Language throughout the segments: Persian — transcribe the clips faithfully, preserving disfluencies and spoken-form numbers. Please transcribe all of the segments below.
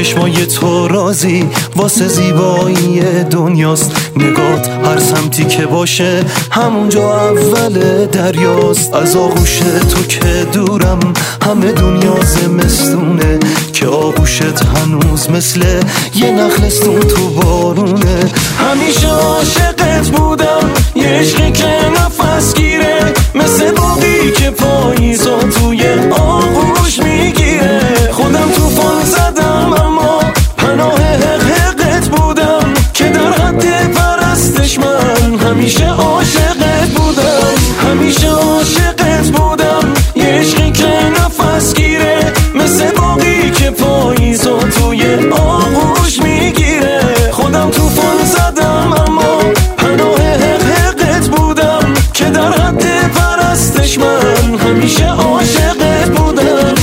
چشمای تو رازی واسه زیبایی دنیاست. نگات هر سمتی که باشه همونجا اول دریاست. از آغوش تو که دورم همه دنیا زمستونه، که آغوشت هنوز مثل یه نخلستون تو بارونه. همیشه عاشقت بودم، یه عشقی که نفس گیره، مثل باقی که پاییزا توی آغوش میگیره. خودم توفان زدم اما پناه حق حقت بودم، که در حد پرستش من همیشه عاشقت بودم. همیشه عاشقت بودم، یه عشقی که نفس گیره، مثل باقی که پاییزا توی آغوش میگیره. خودم توفان زدم اما پناه حق حقت بودم، که در حد پرستش من همیشه عاشقت بودم.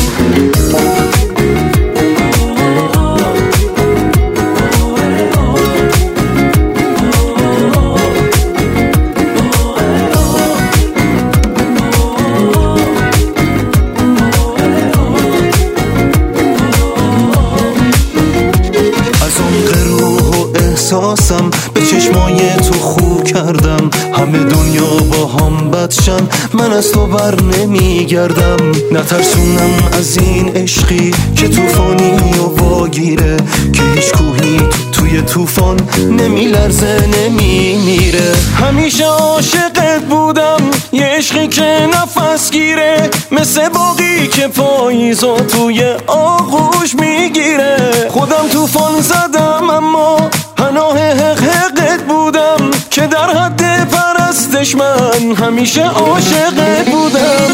احساسم به چشمای تو خو کردم، همه دنیا با هم بدشن من از تو بر نمیگردم. نترسونم از این عشقی که توفانی و واگیره، که هیچ کوهی توی توفان نمیلرزه نمیمیره. همیشه عاشقت بودم، یه عشقی که نفس گیره، مثل باقی که پاییزا توی آغوش میگیره. خودم توفان زدم اما پناه حق حقت بودم، که در حد پرستش من همیشه عاشقت بودم.